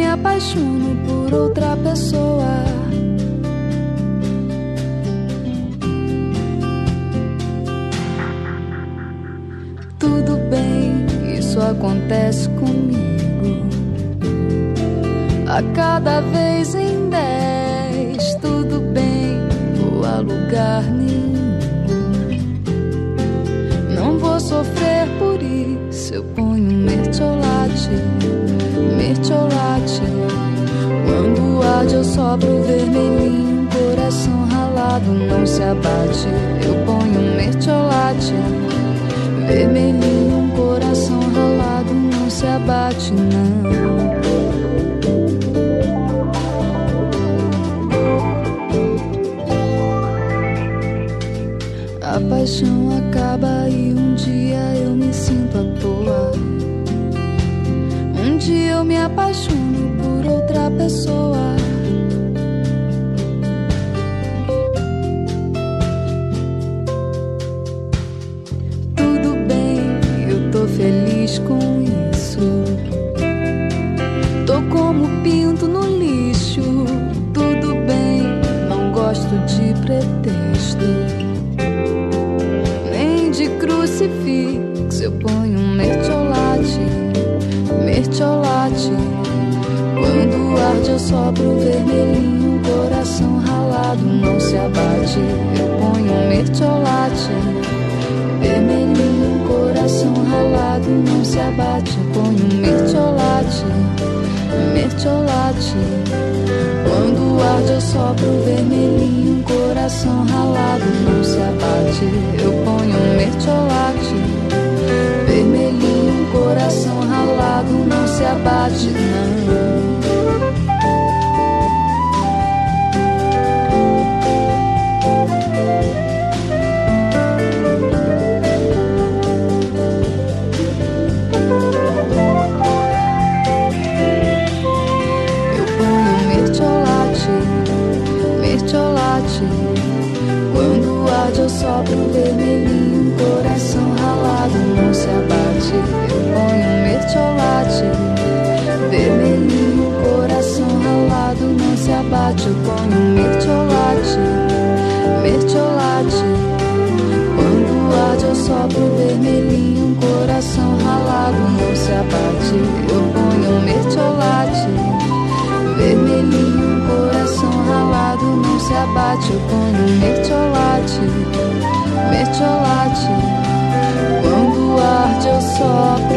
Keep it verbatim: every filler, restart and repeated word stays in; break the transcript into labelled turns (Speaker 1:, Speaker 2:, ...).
Speaker 1: apaixono por outra pessoa. Tudo bem, isso acontece comigo a cada vez em dez. Tudo bem, vou a lugar nenhum. Não vou sofrer por isso. Eu ponho mertiolate, mertiolate. Quando arde eu sopro vermelhinho, coração ralado não se abate. Eu ponho mertiolate, vermelhinho, coração ralado não se abate, não. A paixão acaba e um dia eu me sinto à toa. Um dia eu me apaixono por outra pessoa. Tudo bem, eu tô feliz com isso. Tô como pinto no lixo. Tudo bem, não gosto de pretexto, de crucifixo. Eu ponho um mertiolate, mertiolate. Quando arde eu sopro vermelhinho, coração ralado não se abate. Eu ponho um mertiolate, vermelhinho, coração ralado não se abate. Eu ponho um mertiolate, mertiolate. Quando arde eu sopro vermelhinho, coração ralado não se abate. Eu ponho um mertiolate, vermelhinho, coração ralado não se abate, não. Quando arde eu sopro vermelhinho, coração ralado não se abate. Eu ponho um mertiolate, vermelhinho, coração ralado não se abate. Eu ponho um mertiolate, mertiolate. Quando arde eu sopro vermelhinho, coração ralado não se abate. Eu ponho um mertiolate, vermelhinho, coração ralado não se abate. Eu ponho um mertiolate, mertiolate. Quando arde eu sopro